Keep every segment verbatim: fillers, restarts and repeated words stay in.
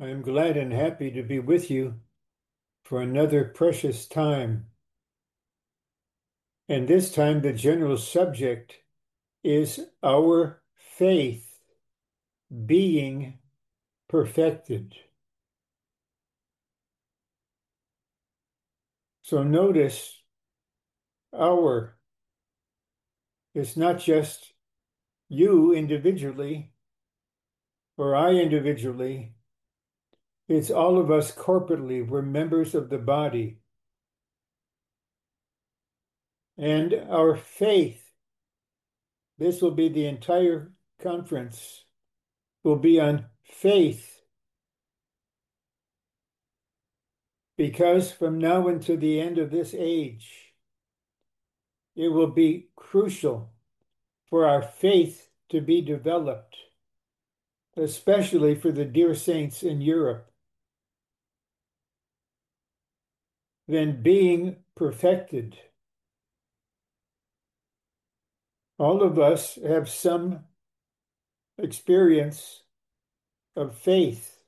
I am glad and happy to be with you for another precious time. And this time, the general subject is our faith being perfected. So notice our, it's not just you individually or I individually, it's all of us corporately. We're members of the body. And our faith, this will be the entire conference, will be on faith. Because from now until the end of this age, it will be crucial for our faith to be developed, especially for the dear saints in Europe. Then being perfected. All of us have some experience of faith,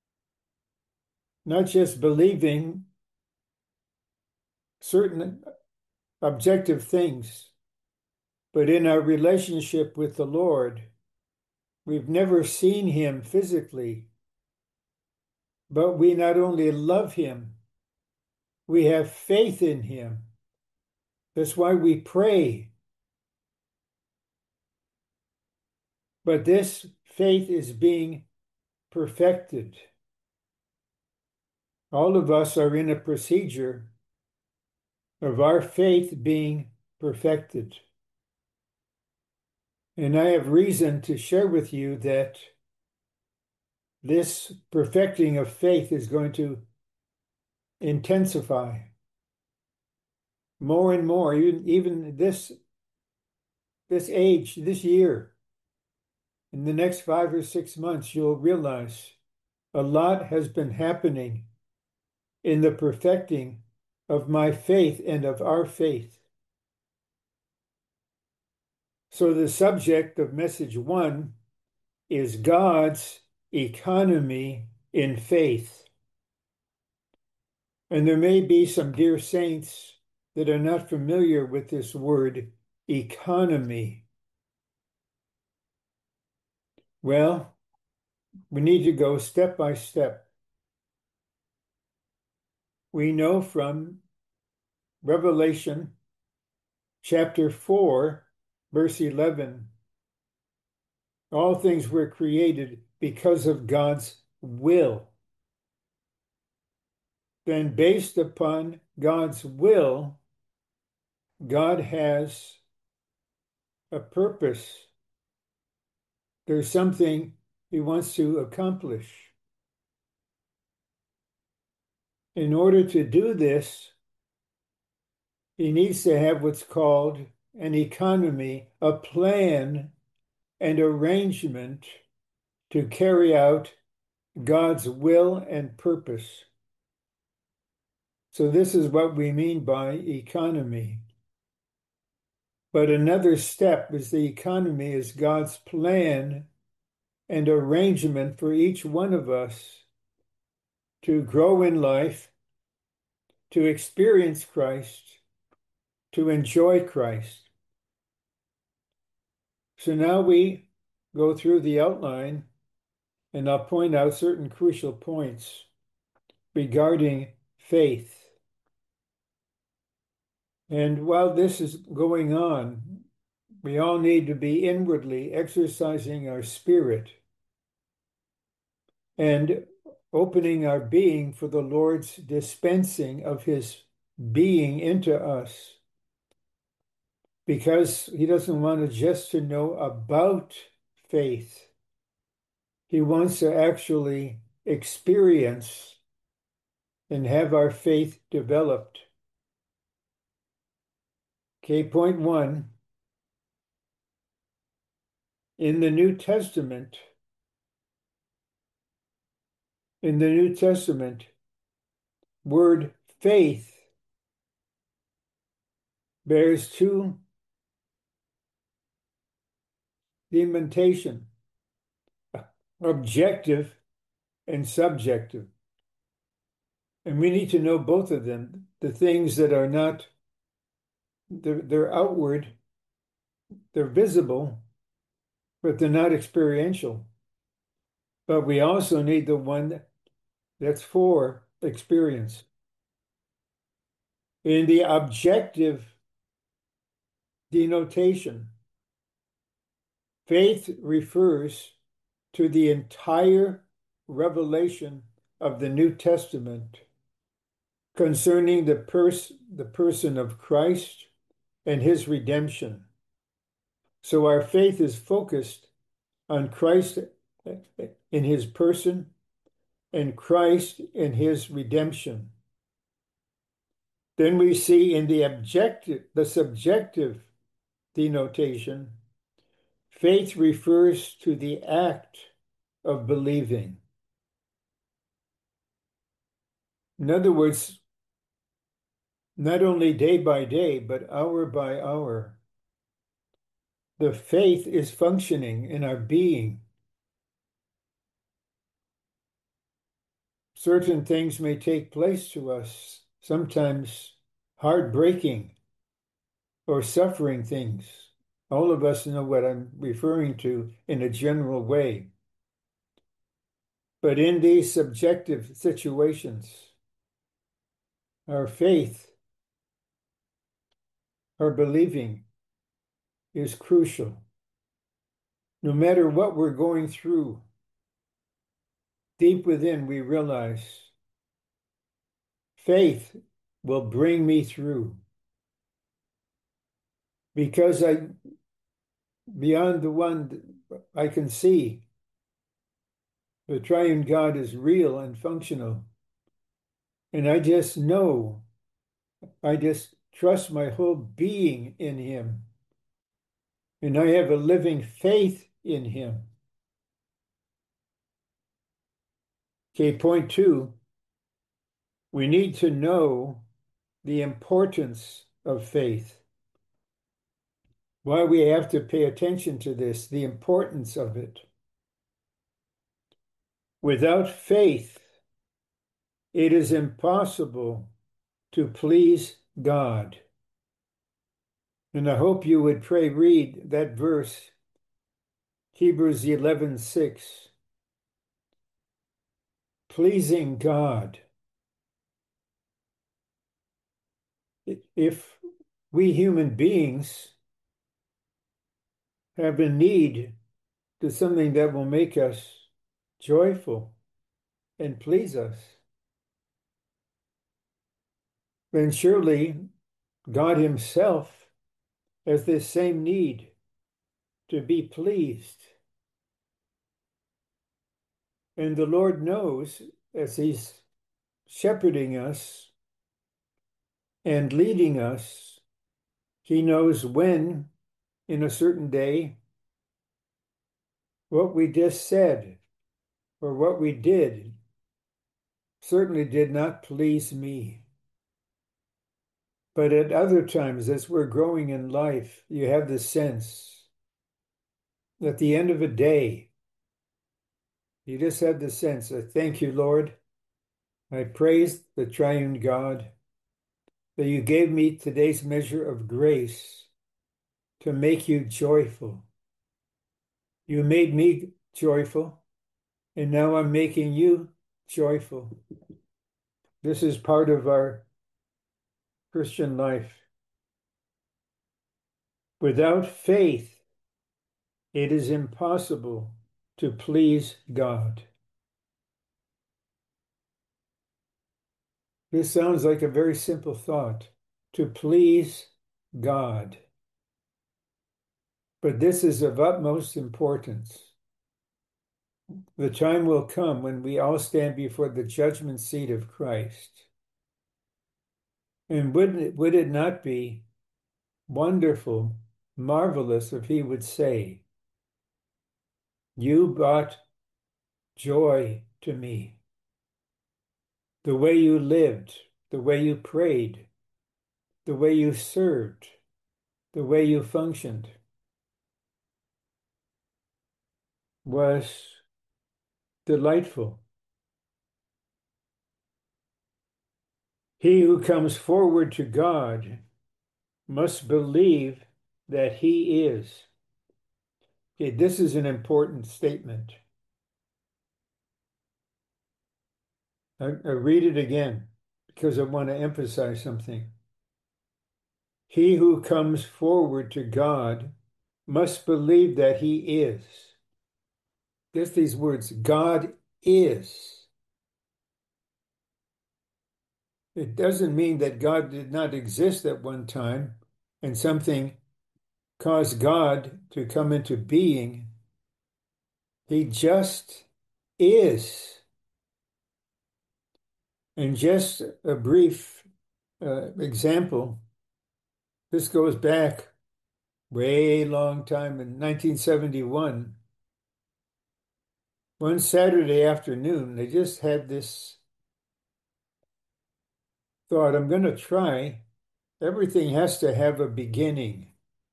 not just believing certain objective things, but in our relationship with the Lord. We've never seen him physically, but we not only love him, we have faith in him. That's why we pray. But this faith is being perfected. All of us are in a procedure of our faith being perfected. And I have reason to share with you that this perfecting of faith is going to intensify more and more, even, even this, this age, this year. In the next five or six months, you'll realize a lot has been happening in the perfecting of my faith and of our faith. So the subject of message one is God's economy in faith. And there may be some dear saints that are not familiar with this word economy. Well, we need to go step by step. We know from Revelation chapter four, verse eleven, all things were created because of God's will. Then, based upon God's will, God has a purpose. There's something he wants to accomplish. In order to do this, he needs to have what's called an economy, a plan and arrangement to carry out God's will and purpose. So this is what we mean by economy. But another step is the economy is God's plan and arrangement for each one of us to grow in life, to experience Christ, to enjoy Christ. So now we go through the outline, and I'll point out certain crucial points regarding faith. And while this is going on, we all need to be inwardly exercising our spirit and opening our being for the Lord's dispensing of his being into us. Because he doesn't want us just to know about faith. He wants to actually experience and have our faith developed. Okay, point one. In the New Testament, in the New Testament, word faith bears two denotation, objective and subjective. And we need to know both of them. The things that are not, they're, they're outward, they're visible, but they're not experiential. But we also need the one that's for experience. In the objective denotation, faith refers to the entire revelation of the New Testament concerning the, pers- the person of Christ and his redemption. So our faith is focused on Christ in his person and Christ in his redemption. Then we see in the objective, the subjective denotation, faith refers to the act of believing. In other words, not only day by day, but hour by hour, the faith is functioning in our being. Certain things may take place to us, sometimes heartbreaking or suffering things. All of us know what I'm referring to in a general way. But in these subjective situations, our faith, our believing is crucial. No matter what we're going through, deep within we realize faith will bring me through. Because I, beyond the one I can see, the triune God is real and functional. And I just know, I just trust my whole being in him. And I have a living faith in him. Okay, point two, we need to know the importance of faith. Why we have to pay attention to this, the importance of it. Without faith, it is impossible to please God. And I hope you would pray, read that verse, Hebrews eleven six. Pleasing God. If we human beings have a need to something that will make us joyful and please us, then surely God himself has this same need to be pleased. And the Lord knows, as he's shepherding us and leading us, he knows when, in a certain day, what we just said or what we did certainly did not please me. But at other times, as we're growing in life, you have the sense that at the end of a day, you just have the sense of, thank you, Lord. I praise the triune God that you gave me today's measure of grace to make you joyful. You made me joyful, and now I'm making you joyful. This is part of our Christian life. Without faith, it is impossible to please God. This sounds like a very simple thought, to please God. But this is of utmost importance. The time will come when we all stand before the judgment seat of Christ. And would it, would it not be wonderful, marvelous if he would say, you brought joy to me. The way you lived, the way you prayed, the way you served, the way you functioned was delightful. He who comes forward to God must believe that he is. Okay, this is an important statement. I, I read it again because I want to emphasize something. He who comes forward to God must believe that he is. Just these words, God is. It doesn't mean that God did not exist at one time and something caused God to come into being. He just is. And just a brief uh, example, this goes back way long time in nineteen seventy-one. One Saturday afternoon, they just had this thought, I'm going to try. Everything has to have a beginning.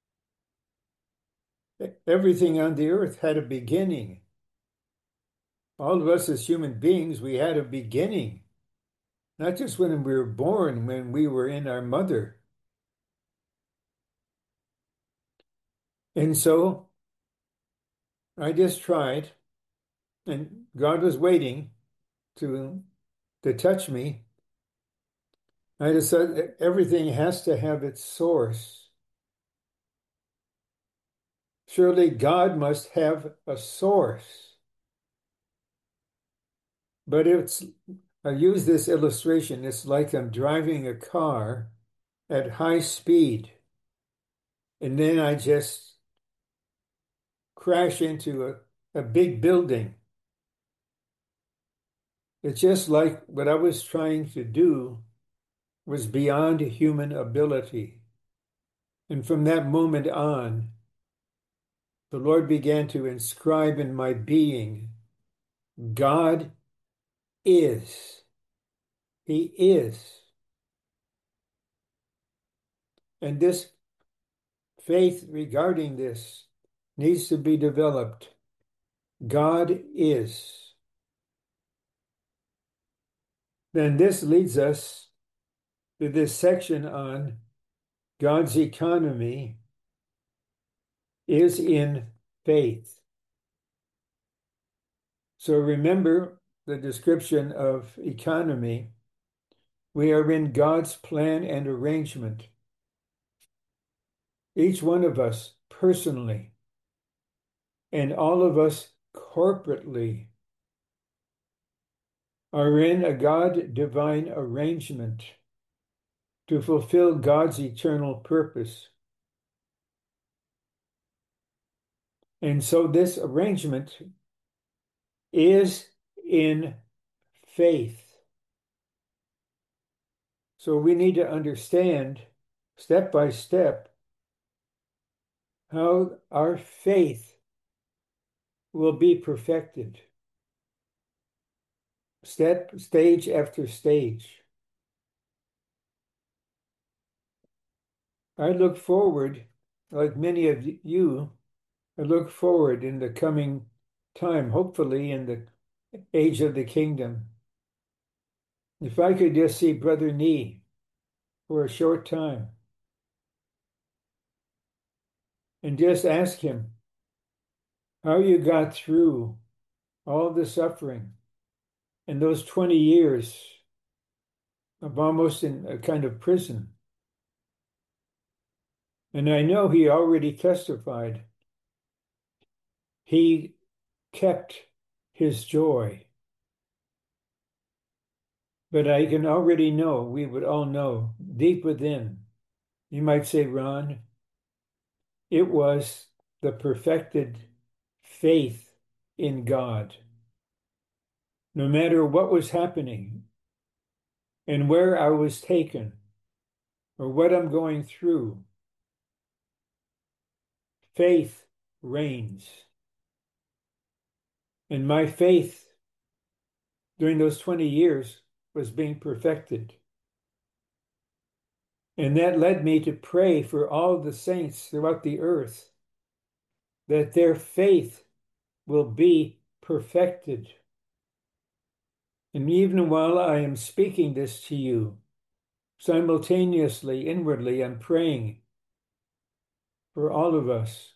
Everything on the earth had a beginning. All of us as human beings, we had a beginning. Not just when we were born, when we were in our mother. And so I just tried, and God was waiting to, to touch me. I decided everything has to have its source. Surely God must have a source. But it's, I use this illustration, it's like I'm driving a car at high speed, and then I just crash into a, a big building. It's just like what I was trying to do was beyond human ability. And from that moment on, the Lord began to inscribe in my being, God is. He is. And this faith regarding this needs to be developed. God is. Then this leads us to this section on God's economy is in faith. So remember the description of economy. We are in God's plan and arrangement. Each one of us personally, and all of us corporately, are in a God divine arrangement to fulfill God's eternal purpose. And so this arrangement is in faith. So we need to understand step by step how our faith will be perfected, step, stage after stage. I look forward, like many of you, I look forward in the coming time, hopefully in the age of the kingdom. If I could just see Brother Nee for a short time and just ask him how you got through all the suffering in those twenty years of almost in a kind of prison. And I know he already testified. He kept his joy. But I can already know, we would all know, deep within, you might say, Ron, it was the perfected faith in God. No matter what was happening and where I was taken or what I'm going through, faith reigns. And my faith during those twenty years was being perfected. And that led me to pray for all the saints throughout the earth that their faith will be perfected. And even while I am speaking this to you, simultaneously, inwardly, I'm praying for all of us.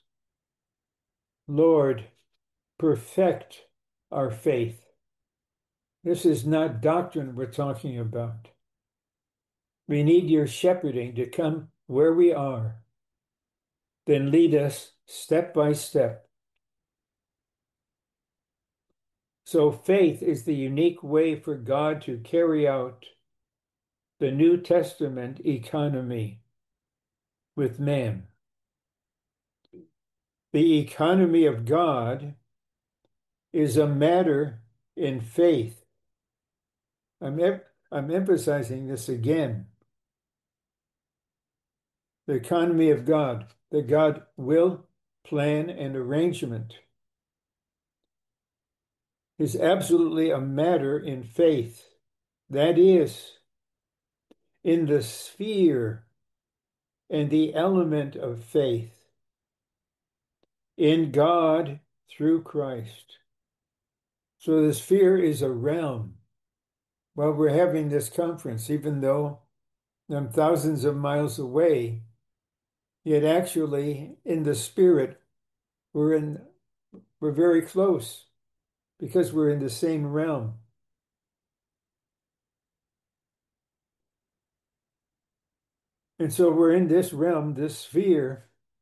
Lord, perfect our faith. This is not doctrine we're talking about. We need your shepherding to come where we are, then lead us step by step. So faith is the unique way for God to carry out the New Testament economy with man. The economy of God is a matter in faith. I'm, em I'm emphasizing this again. The economy of God, the God will, plan, and arrangement is absolutely a matter in faith. That is, in the sphere and the element of faith in God through Christ. So the sphere is a realm. While we're having this conference, even though I'm thousands of miles away, yet actually in the spirit, we're in we're very close because we're in the same realm. And so we're in this realm, this sphere,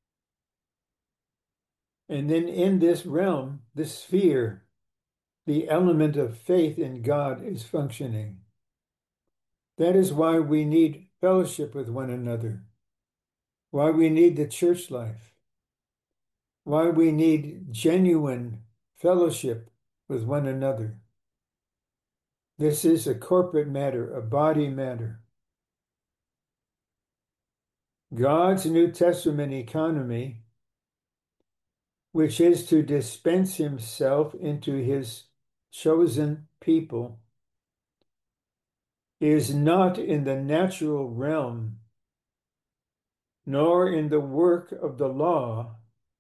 and then in this realm, this sphere, the element of faith in God is functioning. That is why we need fellowship with one another, why we need the church life, why we need genuine fellowship with one another. This is a corporate matter, a body matter. God's New Testament economy, which is to dispense himself into his chosen people, is not in the natural realm, nor in the work of the law,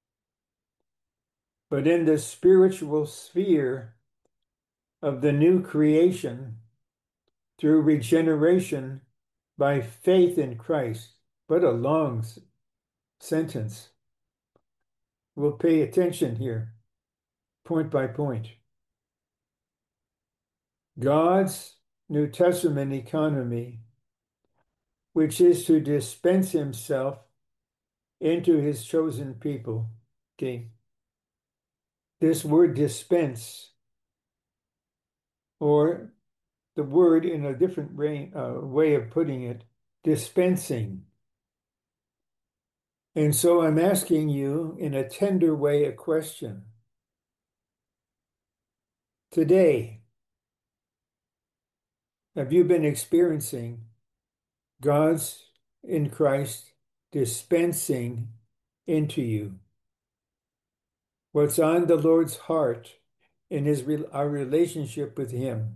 but in the spiritual sphere of the new creation through regeneration by faith in Christ. What a long sentence. We'll pay attention here, point by point. God's New Testament economy, which is to dispense himself into his chosen people. Okay. This word dispense, or the word in a different way, uh, way of putting it, dispensing. And so I'm asking you in a tender way a question. Today, have you been experiencing God's in Christ dispensing into you what's on the Lord's heart in his our relationship with him?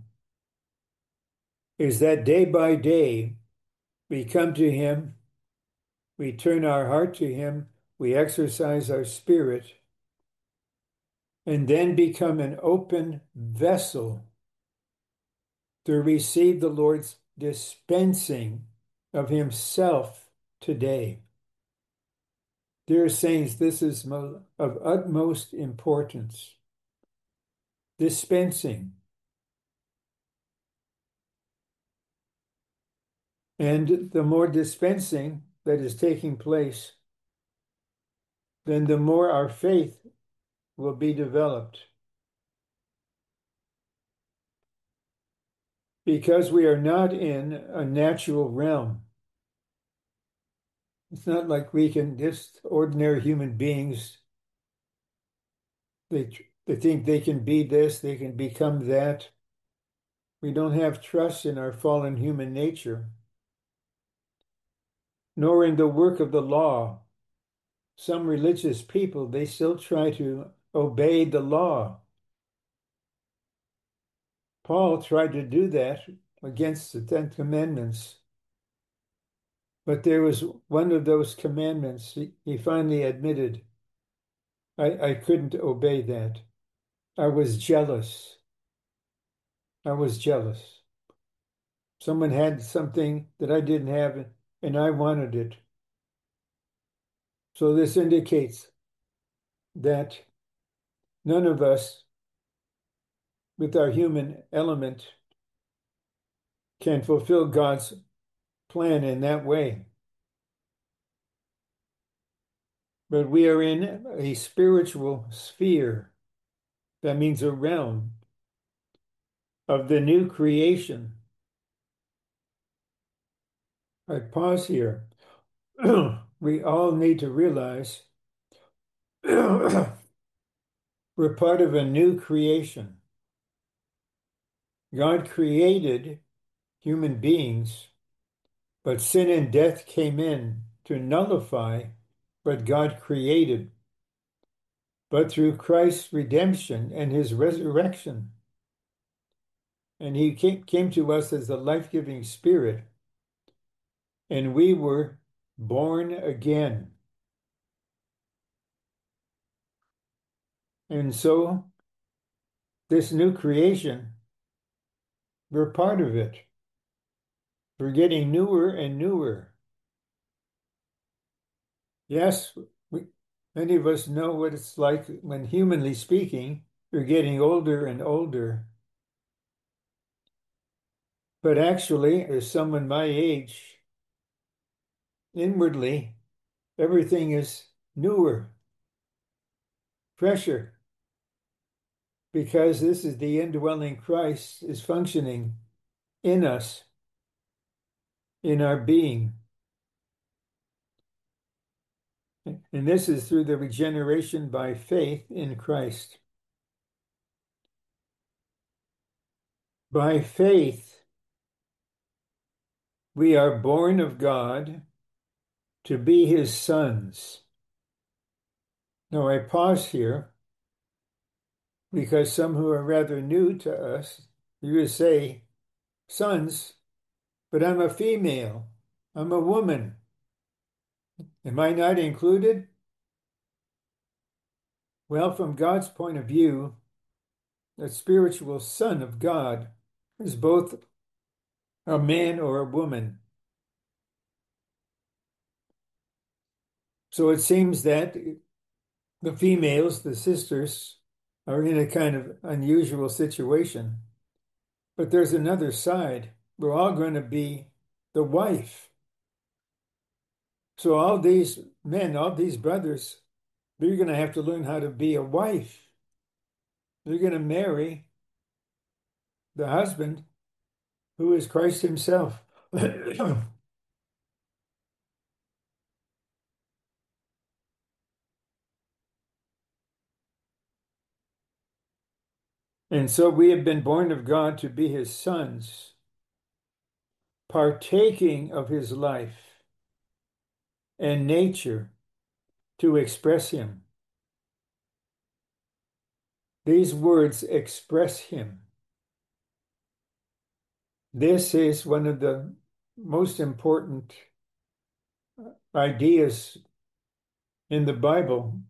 Is that day by day we come to him, we turn our heart to him, we exercise our spirit, and then become an open vessel to receive the Lord's dispensing of himself today. Dear saints, this is of utmost importance. Dispensing. And the more dispensing that is taking place, then the more our faith will be developed. Because we are not in a natural realm. It's not like we can, just ordinary human beings, they, they think they can be this, they can become that. We don't have trust in our fallen human nature, nor in the work of the law. Some religious people, they still try to obey the law. Paul tried to do that against the Ten Commandments. But there was one of those commandments he, he finally admitted, I, I couldn't obey that. I was jealous. I was jealous. Someone had something that I didn't have and I wanted it. So this indicates that none of us with our human element can fulfill God's plan in that way. But we are in a spiritual sphere. That means a realm of the new creation. I pause here. We all need to realize we're part of a new creation. God created human beings, but sin and death came in to nullify what God created. But through Christ's redemption and his resurrection, and he came, came to us as the life-giving spirit, and we were born again. And so this new creation, we're part of it. We're getting newer and newer. Yes, we, many of us know what it's like when, humanly speaking, you're getting older and older. But actually, as someone my age, inwardly, everything is newer, fresher, because this is the indwelling Christ is functioning in us, in our being. And this is through the regeneration by faith in Christ. By faith, we are born of God to be his sons. Now I pause here because some who are rather new to us, you would say, sons, but I'm a female, I'm a woman. Am I not included? Well, from God's point of view, a spiritual son of God is both a man or a woman. So it seems that the females, the sisters, are in a kind of unusual situation. But there's another side. We're all going to be the wife. So all these men, all these brothers, they're going to have to learn how to be a wife. They're going to marry the husband who is Christ himself. And so we have been born of God to be his sons, partaking of his life and nature to express him. These words express him. This is one of the most important ideas in the Bible.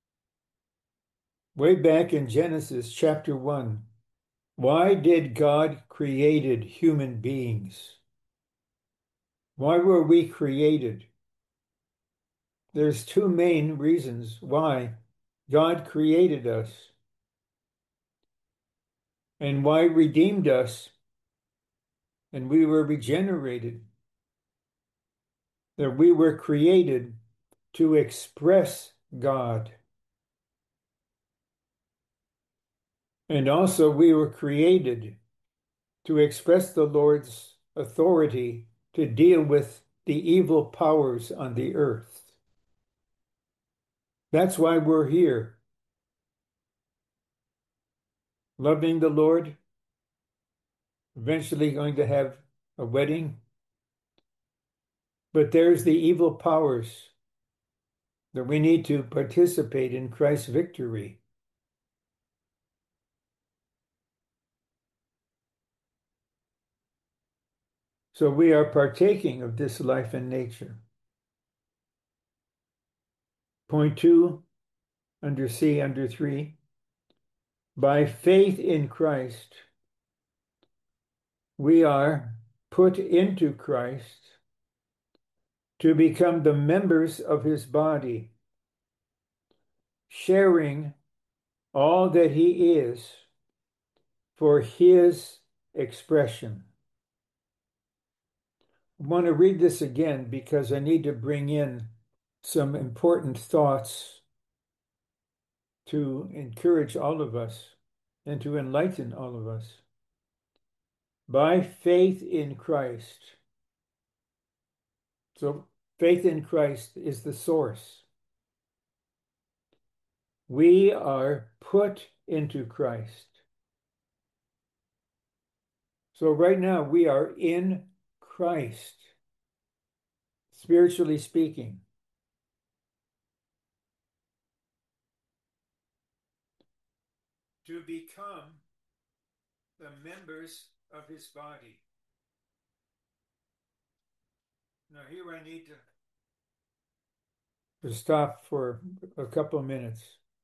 Way back in Genesis chapter one, why did God created human beings? Why were we created? There's two main reasons why God created us and why redeemed us and we were regenerated. That we were created to express God. And also we were created to express the Lord's authority to deal with the evil powers on the earth. That's why we're here. Loving the Lord, eventually going to have a wedding. But there's the evil powers that we need to participate in Christ's victory. So we are partaking of this life and nature. Point two, under C, under three, by faith in Christ, we are put into Christ to become the members of his body, sharing all that he is for his expression. I want to read this again because I need to bring in some important thoughts to encourage all of us and to enlighten all of us. By faith in Christ. So faith in Christ is the source. We are put into Christ. So right now we are in Christ, spiritually speaking. To become the members of his body. Now here I need to, to stop for a couple of minutes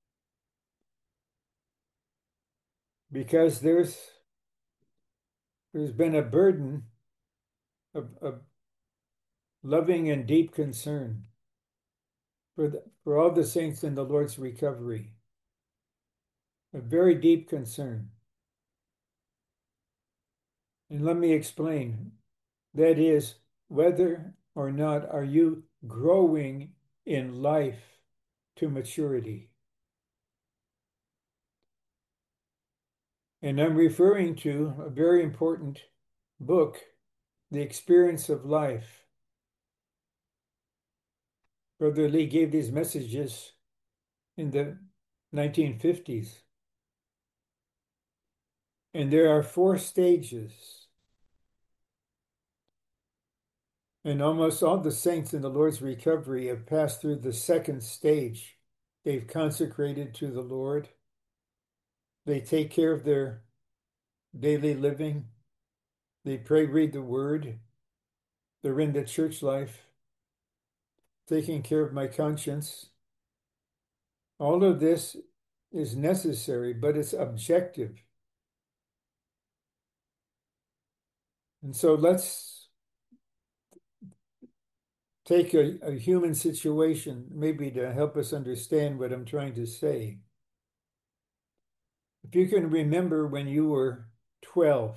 because there's there's been a burden of, of loving and deep concern for the, for all the saints in the Lord's recovery. A very deep concern. And let me explain. That is, whether or not are you growing in life to maturity. And I'm referring to a very important book, The Experience of Life. Brother Lee gave these messages in the nineteen fifties. And there are four stages. And almost all the saints in the Lord's recovery have passed through the second stage. They've consecrated to the Lord. They take care of their daily living. They pray, read the word. They're in the church life, taking care of my conscience. All of this is necessary, but it's objective. And so let's take a, a human situation, maybe to help us understand what I'm trying to say. If you can remember when you were twelve,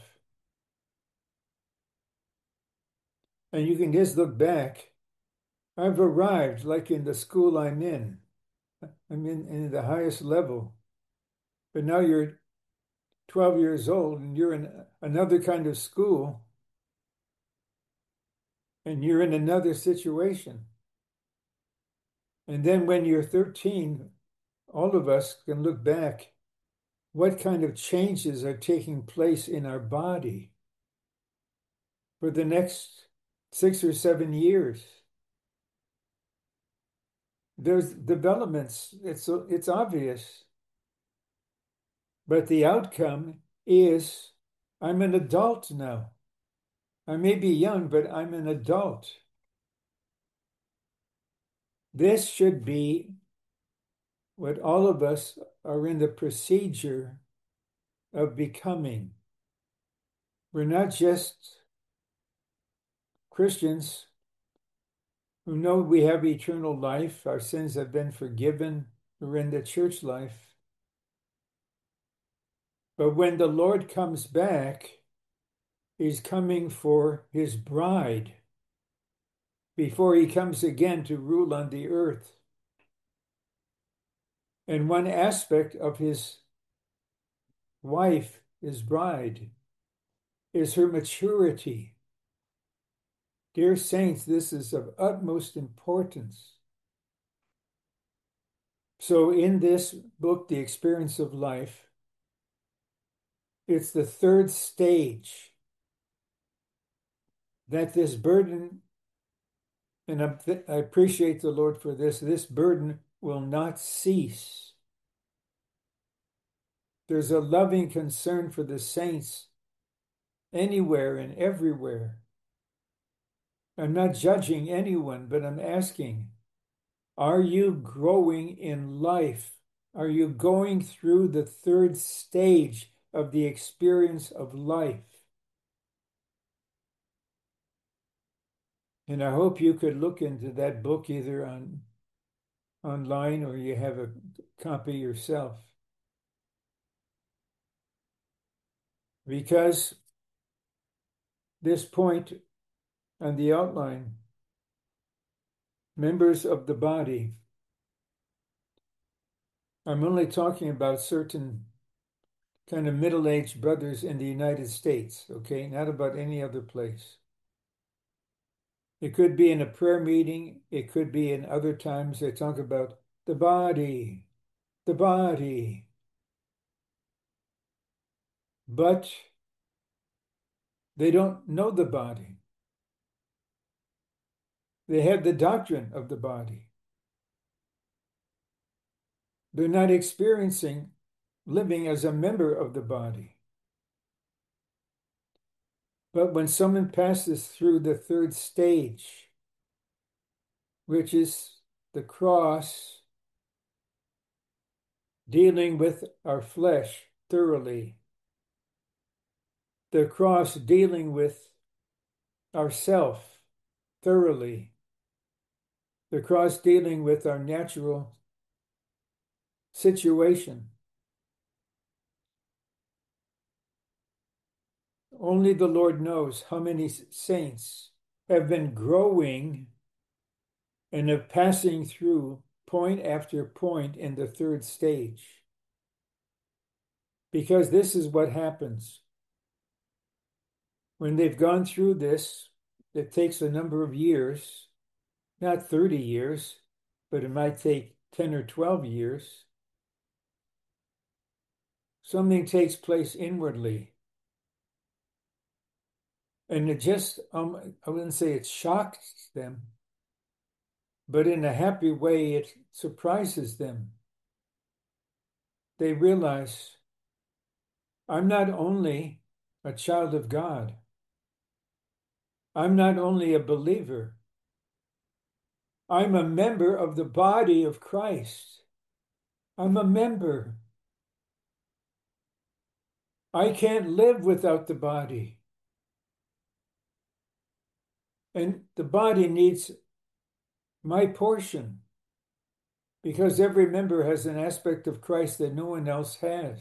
and you can just look back, I've arrived like in the school I'm in. I'm in, in the highest level. But now you're twelve years old and you're in another kind of school and you're in another situation. And then when you're thirteen, all of us can look back. What kind of changes are taking place in our body for the next six or seven years? There's developments, it's, it's obvious. But the outcome is I'm an adult now. I may be young, but I'm an adult. This should be what all of us are in the procedure of becoming. We're not just Christians who know we have eternal life, our sins have been forgiven, we're in the church life. But when the Lord comes back, he's coming for his bride before he comes again to rule on the earth. And one aspect of his wife, his bride, is her maturity. Dear saints, this is of utmost importance. So in this book, The Experience of Life, it's the third stage that this burden, and I appreciate the Lord for this, this burden will not cease. There's a loving concern for the saints anywhere and everywhere. I'm not judging anyone, but I'm asking, are you growing in life? Are you going through the third stage of the experience of life? And I hope you could look into that book either on online or you have a copy yourself. Because this point on the outline, members of the body, I'm only talking about certain kind of middle-aged brothers in the United States, okay? Not about any other place. It could be in a prayer meeting. It could be in other times they talk about the body, the body. But they don't know the body. They have the doctrine of the body. They're not experiencing living as a member of the body. But when someone passes through the third stage, which is the cross, dealing with our flesh thoroughly, the cross dealing with ourself thoroughly, the cross dealing with our natural situation. Only the Lord knows how many saints have been growing and of passing through point after point in the third stage. Because this is what happens. When they've gone through this, it takes a number of years, not thirty years, but it might take ten or twelve years. Something takes place inwardly. And it just, um, I wouldn't say it shocks them, but in a happy way, it surprises them. They realize, I'm not only a child of God, I'm not only a believer, I'm a member of the body of Christ. I'm a member. I can't live without the body. And the body needs my portion because every member has an aspect of Christ that no one else has.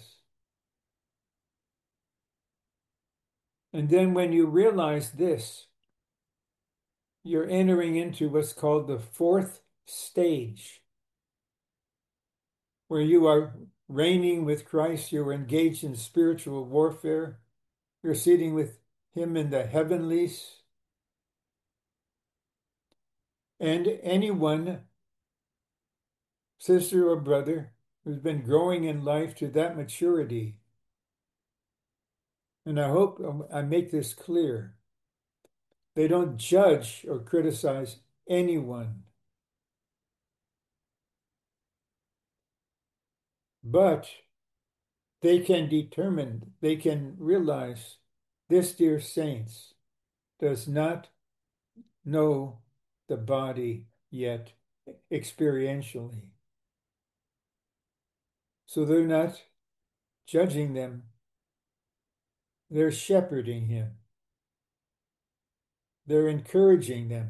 And then when you realize this, you're entering into what's called the fourth stage, where you are reigning with Christ, you're engaged in spiritual warfare, you're sitting with him in the heavenlies. And anyone, sister or brother, who's been growing in life to that maturity, and I hope I make this clear, they don't judge or criticize anyone. But they can determine, they can realize this dear saints does not know the body yet experientially. So they're not judging them, they're shepherding him. They're encouraging them.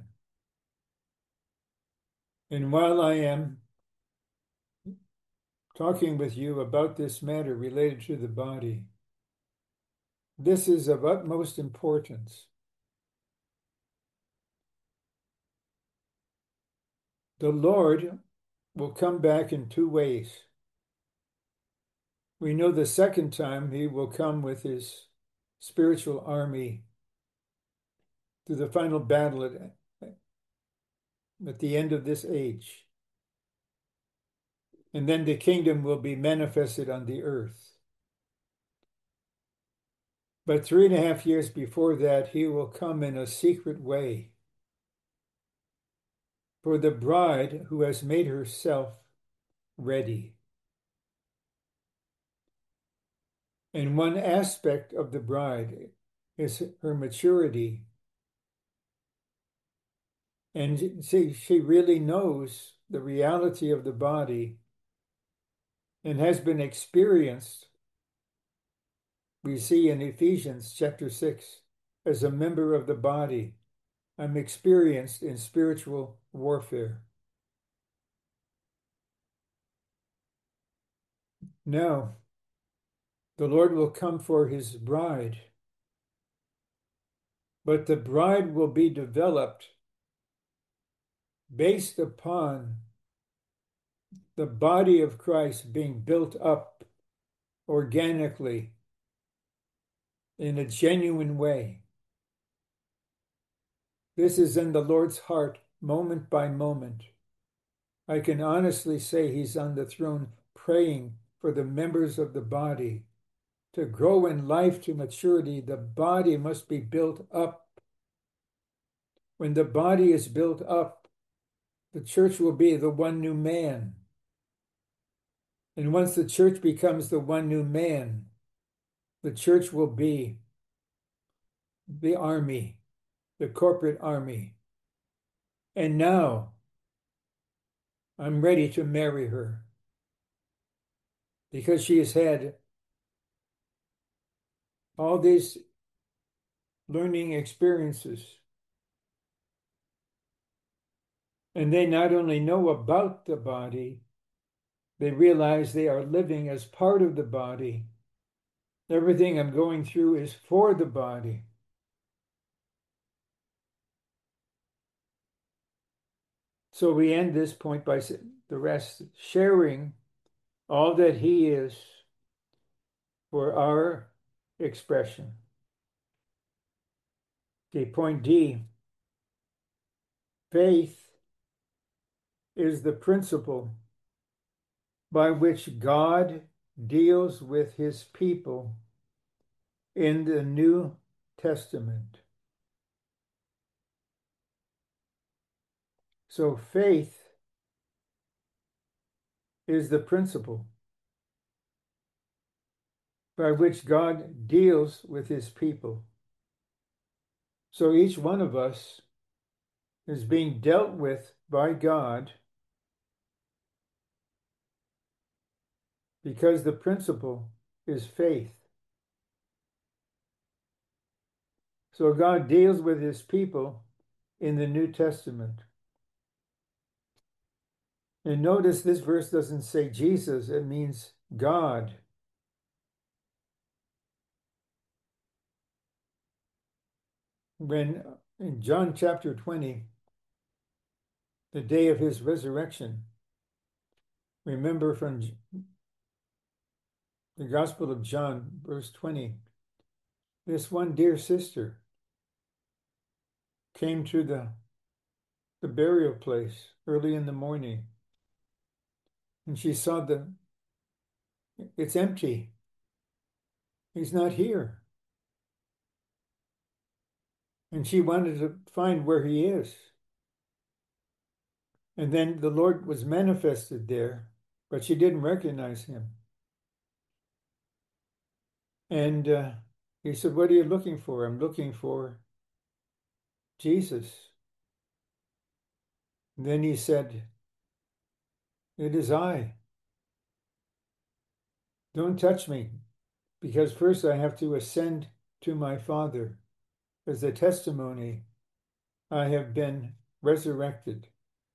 And while I am talking with you about this matter related to the body, this is of utmost importance. The Lord will come back in two ways. We know the second time he will come with his spiritual army to the final battle at, at the end of this age. And then the kingdom will be manifested on the earth. But three and a half years before that, he will come in a secret way for the bride who has made herself ready. And one aspect of the bride is her maturity. And she, she really knows the reality of the body and has been experienced, we see in Ephesians chapter six, as a member of the body. I'm experienced in spiritual warfare. Now, the Lord will come for his bride, but the bride will be developed based upon the body of Christ being built up organically in a genuine way. This is in the Lord's heart, moment by moment. I can honestly say he's on the throne praying for the members of the body to grow in life to maturity. The body must be built up. When the body is built up, the church will be the one new man. And once the church becomes the one new man, the church will be the army, the corporate army. And now I'm ready to marry her because she has had all these learning experiences. And they not only know about the body, they realize they are living as part of the body. Everything I'm going through is for the body. So we end this point by the rest sharing all that he is for our expression. Okay, point D. Faith is the principle by which God deals with his people in the New Testament. So faith is the principle by which God deals with his people. So each one of us is being dealt with by God because the principle is faith. So God deals with his people in the New Testament. And notice this verse doesn't say Jesus, it means God. When in John chapter twenty, the day of his resurrection, remember from the Gospel of John, verse twenty, this one dear sister came to the, the burial place early in the morning, and she saw the, it's empty. He's not here. And she wanted to find where he is. And then the Lord was manifested there, but she didn't recognize him. And uh, he said, what are you looking for? I'm looking for Jesus. And then he said, it is I. Don't touch me, because first I have to ascend to my Father. As a testimony, I have been resurrected.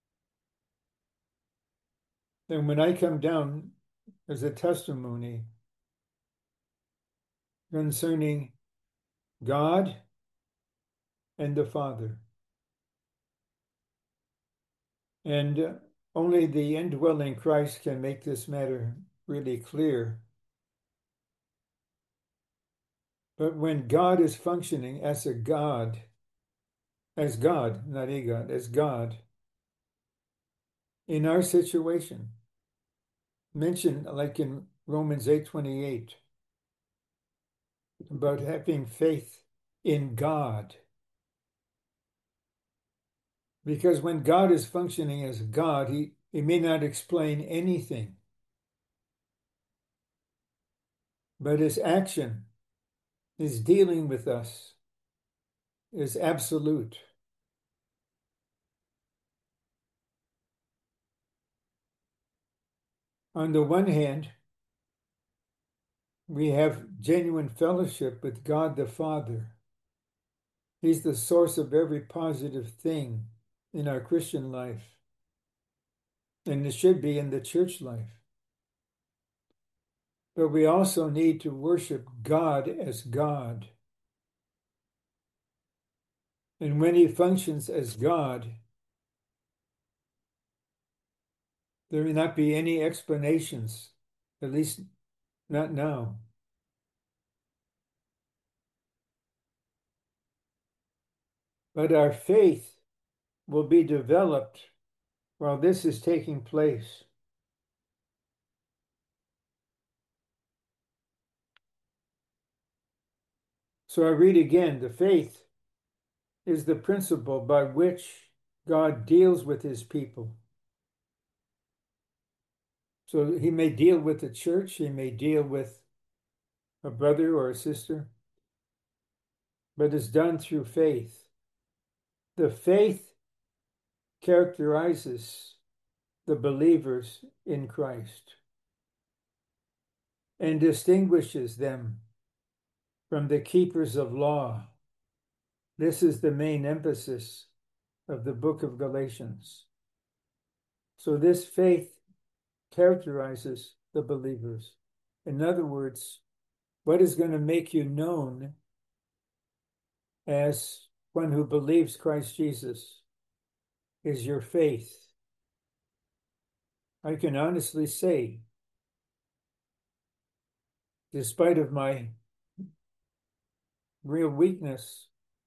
Then when I come down as a testimony concerning God and the Father. And uh, only the indwelling Christ can make this matter really clear. But when God is functioning as a God, as God, not a God, as God, in our situation, mentioned like in Romans eight twenty-eight, about having faith in God. Because when God is functioning as God, he, he may not explain anything. But his action, his dealing with us, is absolute. On the one hand, we have genuine fellowship with God the Father. He's the source of every positive thing in our Christian life, and it should be in the church life. But we also need to worship God as God. And when he functions as God, there may not be any explanations, at least not now. But our faith will be developed while this is taking place. So I read again, the faith is the principle by which God deals with his people. So he may deal with the church, he may deal with a brother or a sister, but it's done through faith. The faith characterizes the believers in Christ and distinguishes them from the keepers of law. This is the main emphasis of the book of Galatians. So this faith characterizes the believers. In other words, what is going to make you known as one who believes Christ Jesus is your faith. I can honestly say, despite of my real weakness,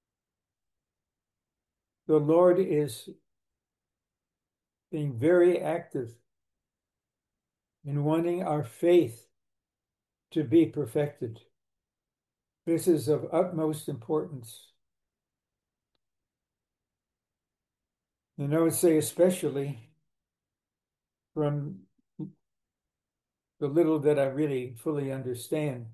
the Lord is being very active in wanting our faith to be perfected. This is of utmost importance. And I would say especially from the little that I really fully understand,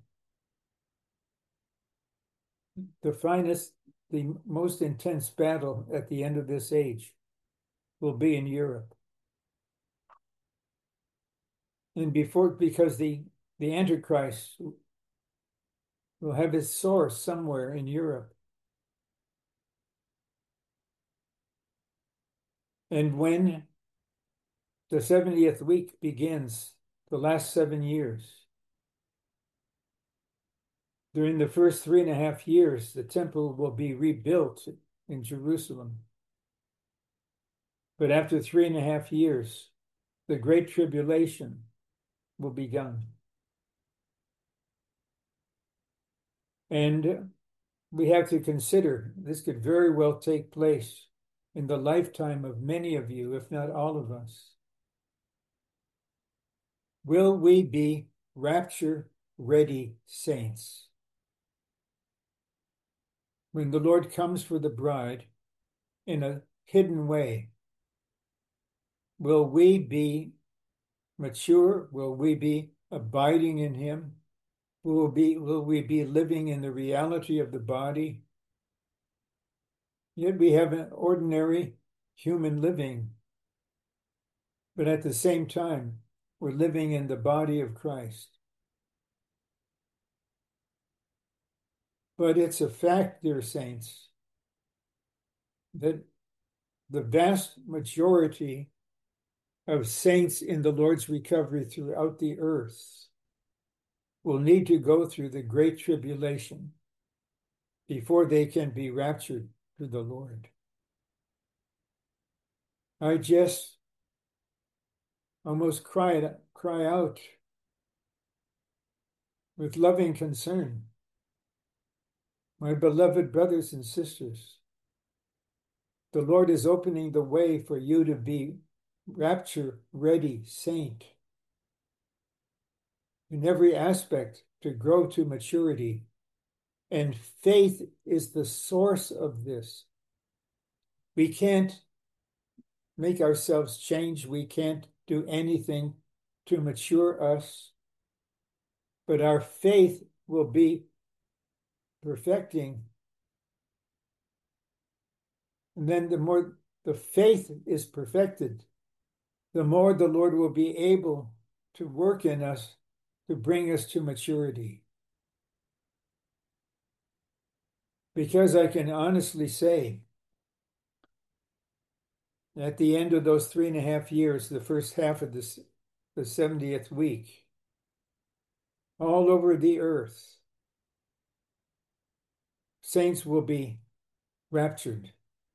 the finest, the most intense battle at the end of this age will be in Europe. And before, because the, the Antichrist will have its source somewhere in Europe. And when the seventieth week begins, the last seven years, during the first three and a half years, the temple will be rebuilt in Jerusalem. But after three and a half years, the Great Tribulation will begun. And we have to consider this could very well take place in the lifetime of many of you, if not all of us. Will we be rapture-ready saints? When the Lord comes for the bride in a hidden way, will we be mature? Will we be abiding in him? Will we be, will we be living in the reality of the body? Yet we have an ordinary human living, but at the same time, we're living in the body of Christ. But it's a fact, dear saints, that the vast majority of saints in the Lord's recovery throughout the earth will need to go through the Great Tribulation before they can be raptured to the Lord. I just almost cry, cry out with loving concern. My beloved brothers and sisters, the Lord is opening the way for you to be rapture-ready saint in every aspect, to grow to maturity. And faith is the source of this. We can't make ourselves change. We can't do anything to mature us. But our faith will be perfecting. And then the more the faith is perfected, the more the Lord will be able to work in us to bring us to maturity. Because I can honestly say, at the end of those three and a half years, the first half of this, the seventieth week, all over the earth, saints will be raptured.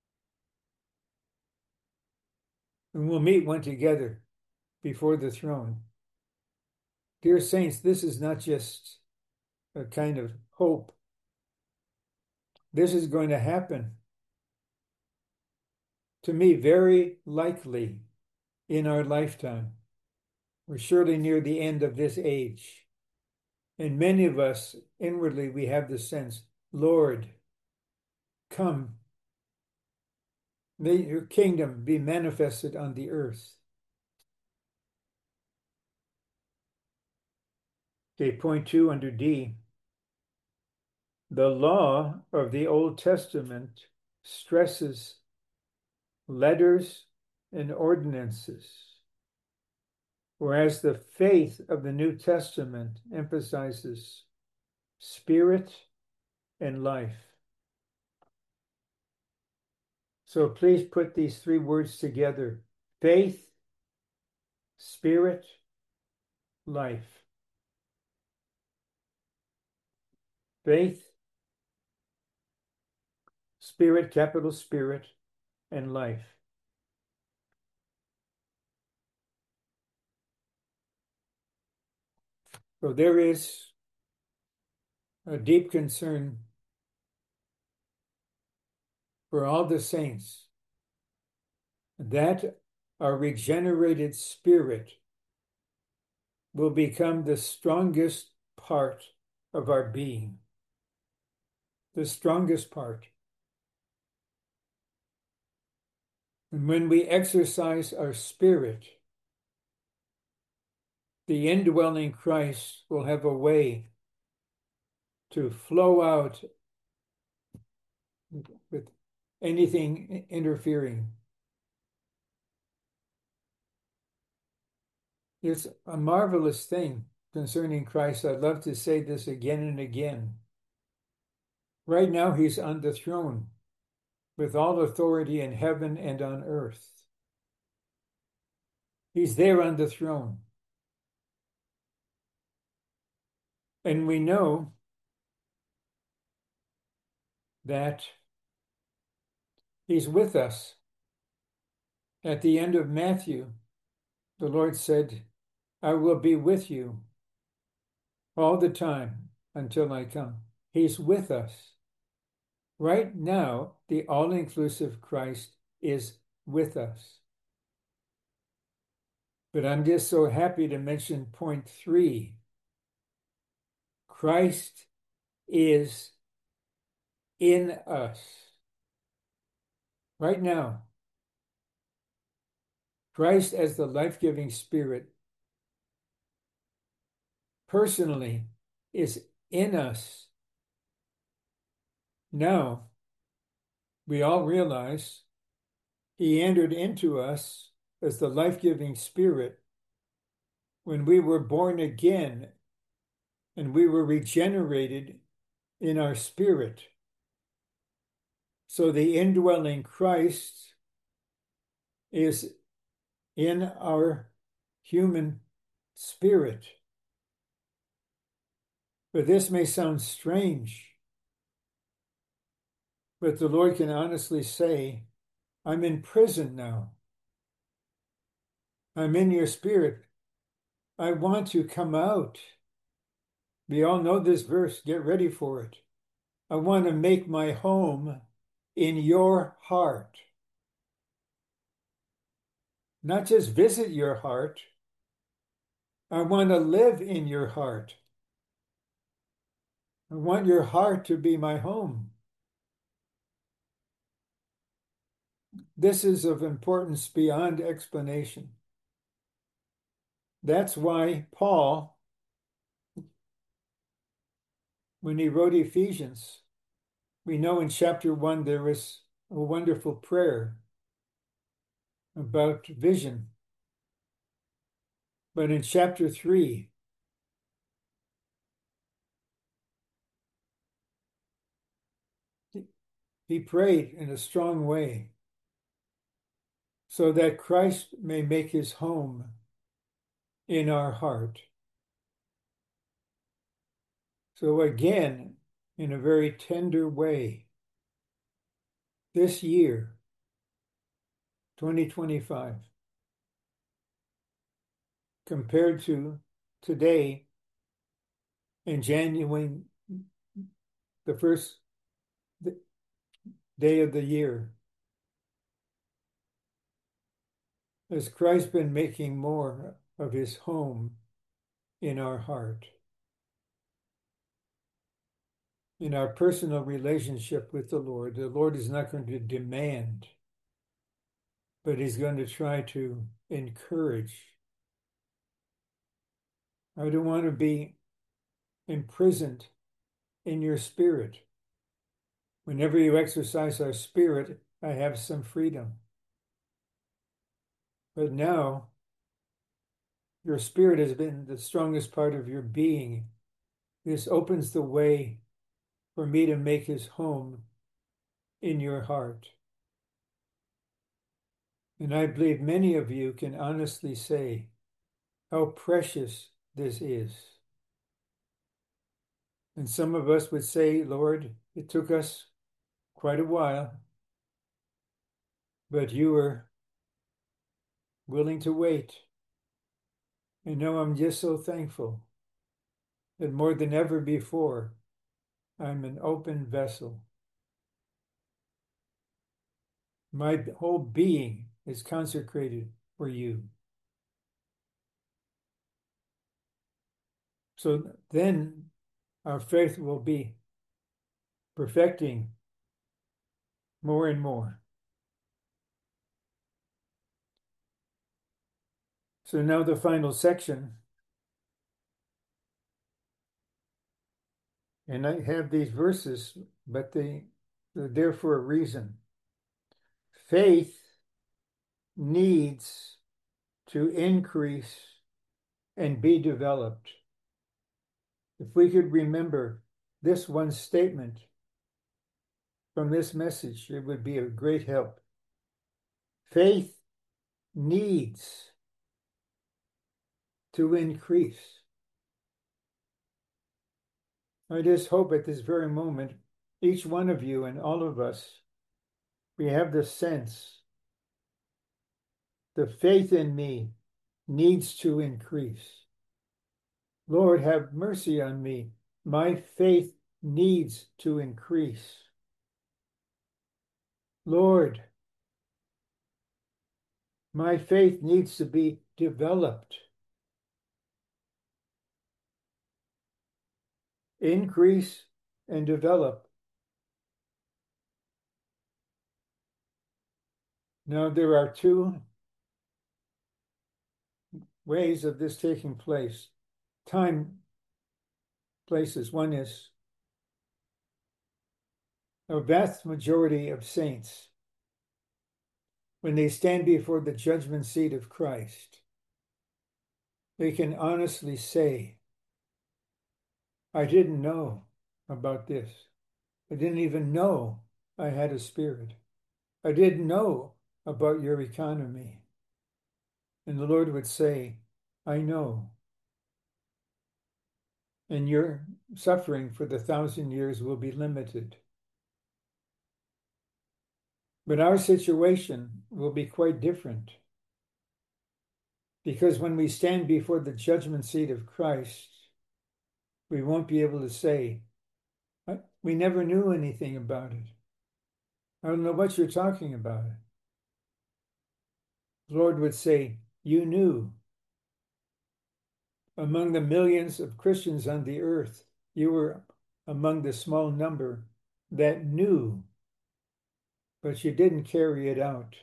And we'll meet one together before the throne. Dear saints, this is not just a kind of hope. This is going to happen. To me, very likely in our lifetime. We're surely near the end of this age. And many of us, inwardly, we have the sense, Lord, come. May your kingdom be manifested on the earth. Okay, point two under D. The law of the Old Testament stresses letters and ordinances, whereas the faith of the New Testament emphasizes spirit and life. So please put these three words together: faith, spirit, life. Faith, spirit, capital Spirit, and life. So there is a deep concern for all the saints that our regenerated spirit will become the strongest part of our being. The strongest part. And when we exercise our spirit, the indwelling Christ will have a way to flow out with anything interfering. It's a marvelous thing concerning Christ. I'd love to say this again and again. Right now, he's on the throne with all authority in heaven and on earth. He's there on the throne. And we know that he's with us. At the end of Matthew, the Lord said, I will be with you all the time until I come. He's with us. Right now, the all-inclusive Christ is with us. But I'm just so happy to mention point three. Christ is in us. Right now, Christ as the life-giving Spirit personally is in us. Now, we all realize he entered into us as the life-giving Spirit when we were born again and we were regenerated in our spirit. So the indwelling Christ is in our human spirit. But this may sound strange, but the Lord can honestly say, I'm in prison now. I'm in your spirit. I want to come out. We all know this verse. Get ready for it. I want to make my home in your heart. Not just visit your heart. I want to live in your heart. I want your heart to be my home. This is of importance beyond explanation. That's why Paul, when he wrote Ephesians, we know in chapter one there is a wonderful prayer about vision. But in chapter three, He prayed in a strong way so that Christ may make his home in our heart. So again, in a very tender way, this year, twenty twenty-five, compared to today in January, the first day of the year, has Christ been making more of his home in our heart? In our personal relationship with the Lord, the Lord is not going to demand, but he's going to try to encourage. I don't want to be imprisoned in your spirit. Whenever you exercise our spirit, I have some freedom. But now, your spirit has been the strongest part of your being. This opens the way for me to make his home in your heart. And I believe many of you can honestly say how precious this is. And some of us would say, Lord, it took us quite a while, but you were willing to wait. And now I'm just so thankful that more than ever before, I'm an open vessel. My whole being is consecrated for you. So then our faith will be perfecting more and more. So now the final section. And I have these verses, but they, they're there for a reason. Faith needs to increase and be developed. If we could remember this one statement from this message, it would be a great help. Faith needs to increase. I just hope at this very moment, each one of you and all of us, we have the sense the faith in me needs to increase. Lord, have mercy on me. My faith needs to increase. Lord, my faith needs to be developed. Increase and develop. Now, there are two ways of this taking place. Time places. One is a vast majority of saints, when they stand before the judgment seat of Christ, they can honestly say, I didn't know about this. I didn't even know I had a spirit. I didn't know about your economy. And the Lord would say, I know. And your suffering for the thousand years will be limited. But our situation will be quite different. Because when we stand before the judgment seat of Christ, we won't be able to say, we never knew anything about it. I don't know what you're talking about. The Lord would say, you knew. Among the millions of Christians on the earth, you were among the small number that knew, but you didn't carry it out.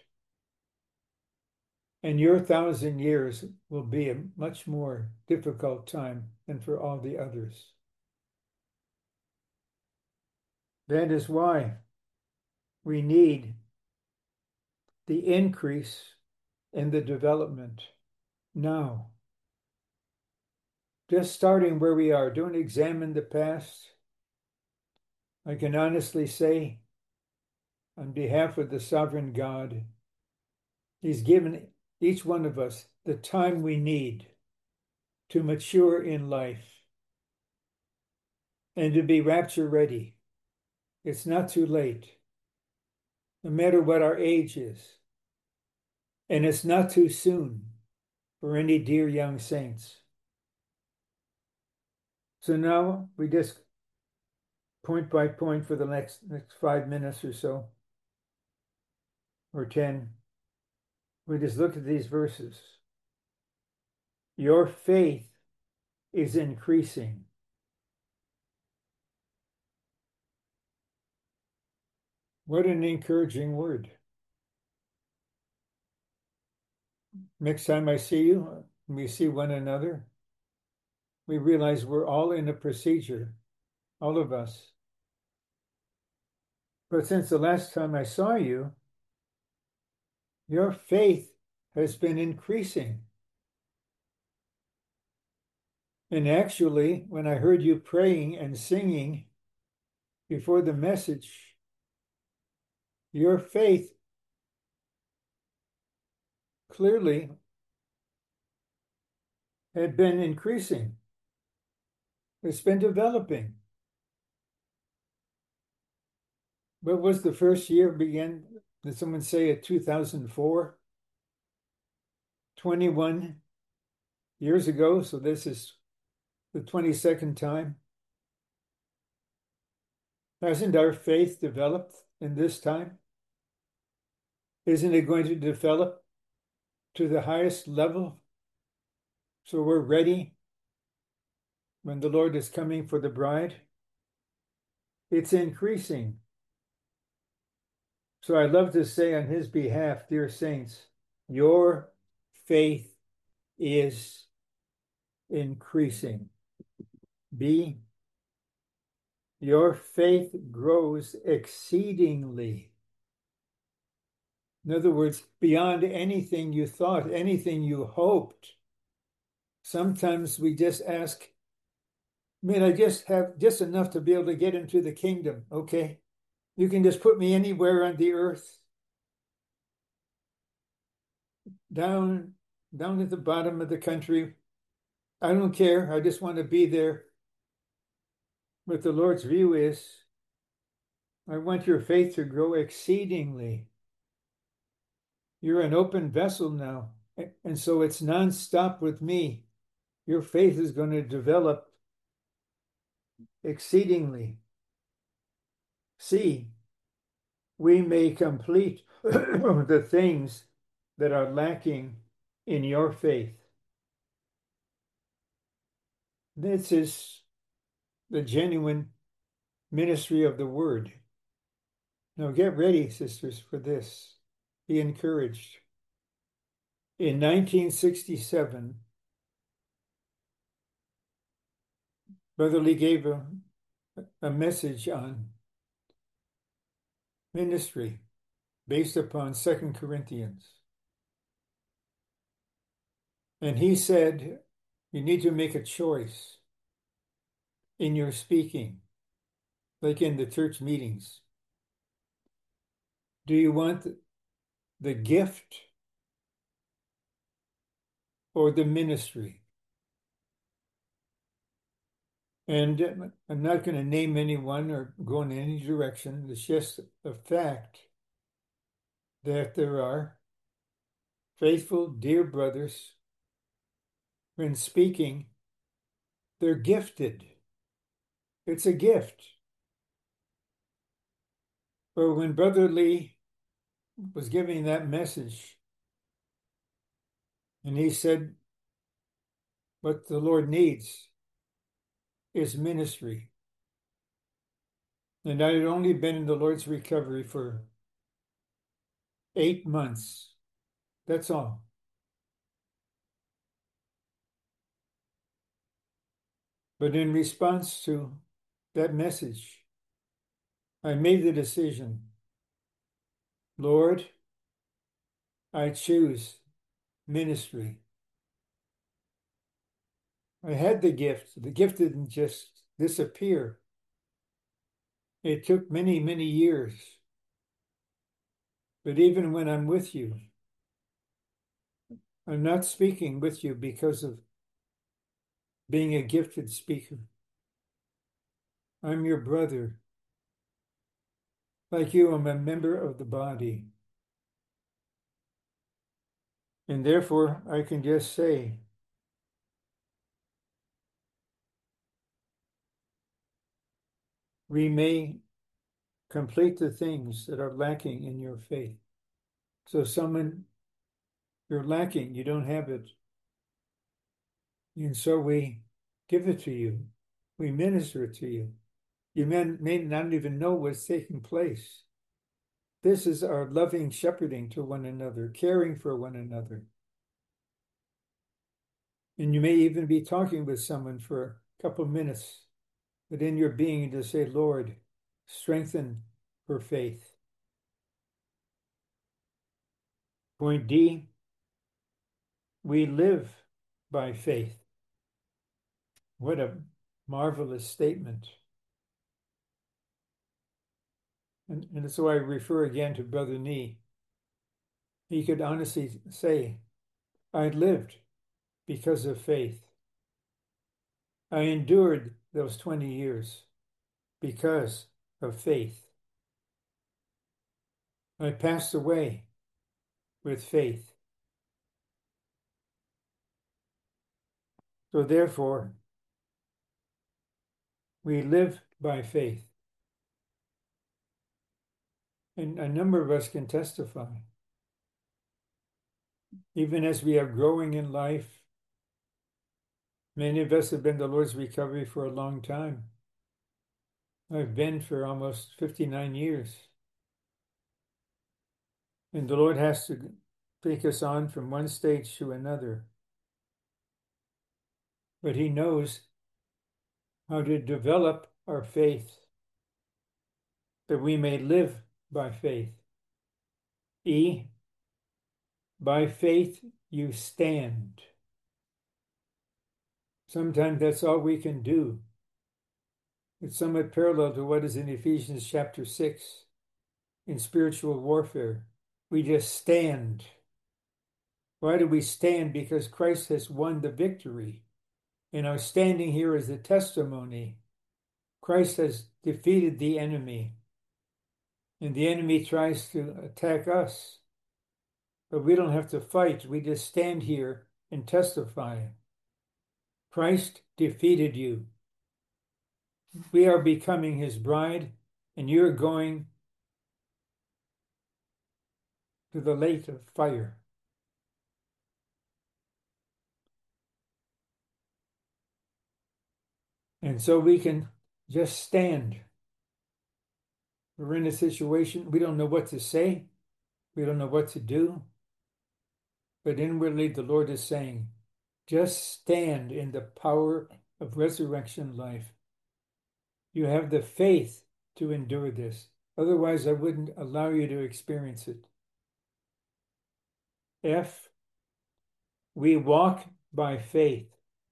And your thousand years will be a much more difficult time than for all the others. That is why we need the increase in the development now. Just starting where we are, don't examine the past. I can honestly say on behalf of the sovereign God. He's given each one of us the time we need to mature in life and to be rapture ready. It's not too late, no matter what our age is. And it's not too soon for any dear young saints. So now we just point by point for the next, next five minutes or so, or ten, we just look at these verses. Your faith is increasing. What an encouraging word. Next time I see you, we see one another, we realize we're all in a procedure, all of us. But since the last time I saw you, your faith has been increasing. And actually, when I heard you praying and singing before the message, your faith clearly had been increasing. It's been developing. What was the first year began? Did someone say it two thousand four? twenty-one years ago, so this is the twenty-second time. Hasn't our faith developed in this time? Isn't it going to develop to the highest level so we're ready when the Lord is coming for the bride? It's increasing. So I love to say on his behalf, dear saints, your faith is increasing. B, your faith grows exceedingly. In other words, beyond anything you thought, anything you hoped. Sometimes we just ask, I mean, I just have just enough to be able to get into the kingdom, okay? You can just put me anywhere on the earth. Down, down at the bottom of the country. I don't care. I just want to be there. But the Lord's view is, I want your faith to grow exceedingly. You're an open vessel now. And so it's nonstop with me. Your faith is going to develop exceedingly. See, we may complete the things that are lacking in your faith. This is the genuine ministry of the word. Now get ready, sisters, for this. Be encouraged. In nineteen sixty-seven, Brother Lee gave a, a message on ministry based upon Second Corinthians. And he said, you need to make a choice in your speaking, like in the church meetings. Do you want the gift or the ministry? And I'm not going to name anyone or go in any direction. It's just a fact that there are faithful, dear brothers, when speaking, they're gifted. It's a gift. But when Brother Lee was giving that message, and he said, what the Lord needs is ministry. And I had only been in the Lord's recovery for eight months. That's all. But in response to that message, I made the decision, Lord, I choose ministry. I had the gift. The gift didn't just disappear. It took many, many years But even when I'm with you, I'm not speaking with you because of being a gifted speaker. I'm your brother. Like you, I'm a member of the body. And therefore, I can just say, we may complete the things that are lacking in your faith. So someone, you're lacking, you don't have it. And so we give it to you. We minister it to you. You may, may not even know what's taking place. This is our loving shepherding to one another, caring for one another. And you may even be talking with someone for a couple of minutes, but in your being to say, Lord, strengthen her faith. Point D, we live by faith. What a marvelous statement. And, and so I refer again to Brother Nee. He could honestly say, I lived because of faith. I endured those twenty years because of faith. I passed away with faith. So therefore, we live by faith. And a number of us can testify. Even as we are growing in life, many of us have been the Lord's recovery for a long time. I've been for almost fifty-nine years. And the Lord has to take us on from one stage to another. But He knows how to develop our faith that we may live by faith. E, by faith you stand. Sometimes that's all we can do. It's somewhat parallel to what is in Ephesians chapter six in spiritual warfare. We just stand. Why do we stand? Because Christ has won the victory. And our standing here is the testimony. Christ has defeated the enemy. And the enemy tries to attack us. But we don't have to fight. We just stand here and testify. Christ defeated you. We are becoming his bride, and you're going to the lake of fire. And so we can just stand. We're in a situation, we don't know what to say, we don't know what to do, but inwardly the Lord is saying, just stand in the power of resurrection life. You have the faith to endure this. Otherwise, I wouldn't allow you to experience it. F, we walk by faith,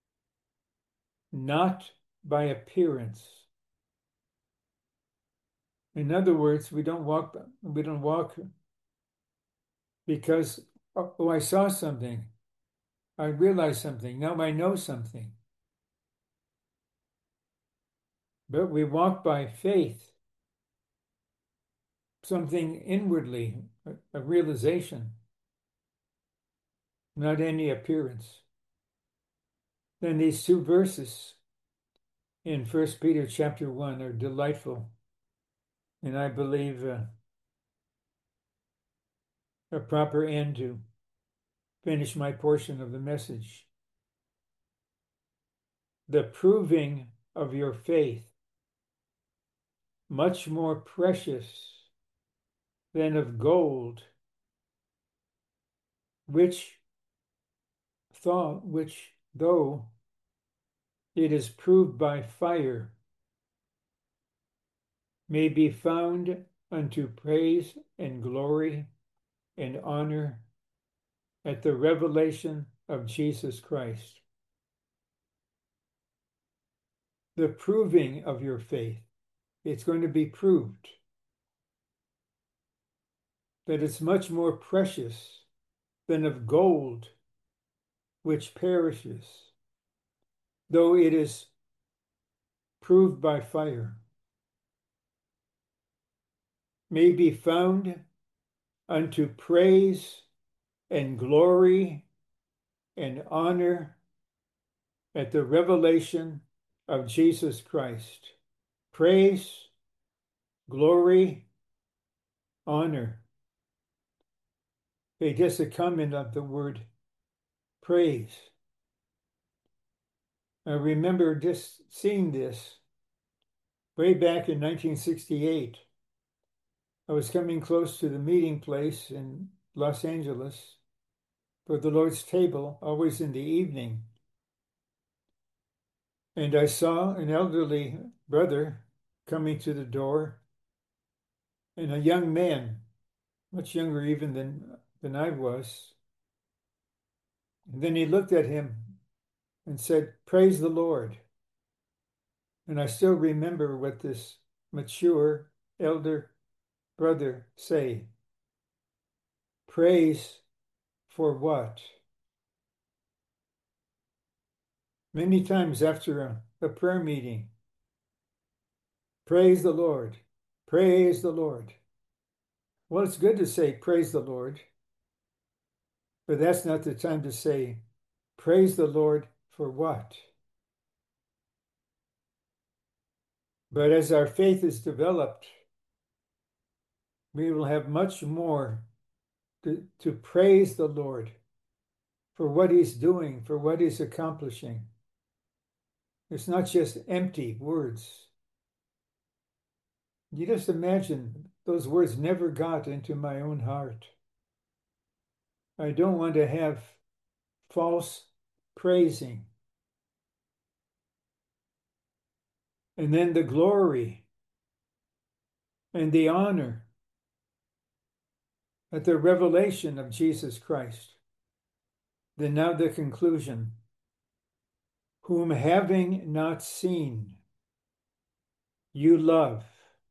not by appearance. In other words, we don't walk, we don't walk because, oh, I saw something. I realized something. Now I know something. But we walk by faith, something inwardly, a, a realization, not any appearance. Then these two verses in First Peter chapter one are delightful. And I believe uh, a proper end to finish my portion of the message. The proving of your faith, much more precious than of gold, which thought, which though it is proved by fire, may be found unto praise and glory and honor at the revelation of Jesus Christ. The proving of your faith, it's going to be proved. that it's much more precious than of gold, which perishes, though it is proved by fire, may be found unto praise and glory and honor at the revelation of Jesus Christ. Praise, glory, honor. They just a comment of the word praise. I remember just seeing this way back in nineteen sixty-eight. I was coming close to the meeting place in Los Angeles for the Lord's table, always in the evening. And I saw an elderly brother coming to the door and a young man, much younger even than, than I was. And then he looked at him and said, "Praise the Lord." And I still remember what this mature elder brother say. Praise for what? Many times after a, a prayer meeting, praise the Lord, praise the Lord. Well, it's good to say praise the Lord, but that's not the time to say praise the Lord for what? But as our faith is developed, we will have much more to, to praise the Lord for what he's doing, for what he's accomplishing. It's not just empty words. You just imagine those words never got into my own heart. I don't want to have false praising. And then the glory and the honor at the revelation of Jesus Christ. Then now the conclusion. Whom having not seen, you love,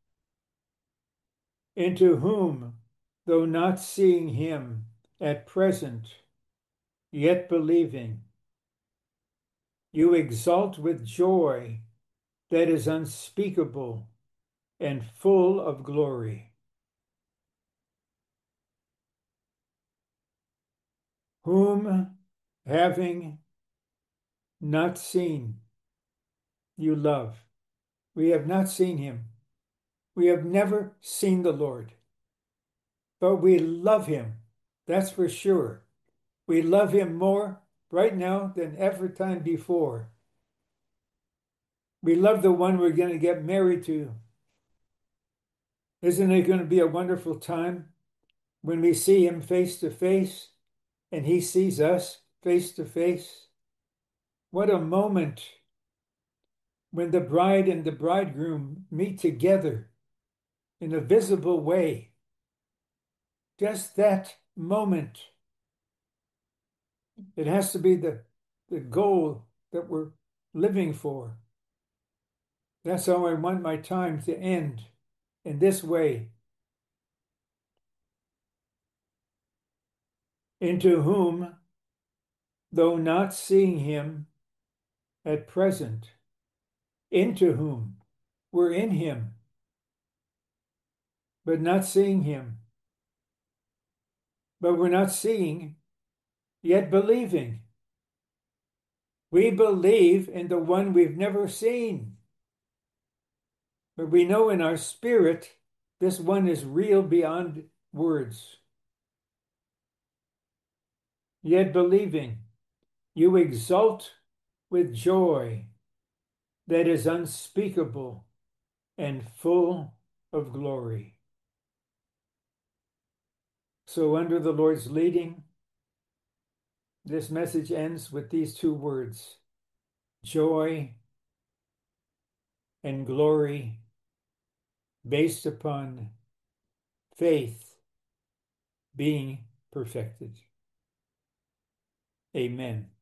into whom, though not seeing him at present, yet believing, you exult with joy that is unspeakable and full of glory. Whom, having not seen, you love. We have not seen him. We have never seen the Lord, but we love him. That's for sure. We love him more right now than ever time before. We love the one we're going to get married to. Isn't it going to be a wonderful time when we see him face to face and he sees us face to face? What a moment when the bride and the bridegroom meet together in a visible way. Just that moment. It has to be the, the goal that we're living for. That's how I want my time to end, in this way. Into whom, though not seeing him at present, into whom we're in him, but not seeing him. But we're not seeing, yet believing. We believe in the one we've never seen. But we know in our spirit, this one is real beyond words. Yet believing, you exult with joy that is unspeakable and full of glory. So under the Lord's leading, this message ends with these two words: joy and glory, based upon faith being perfected. Amen.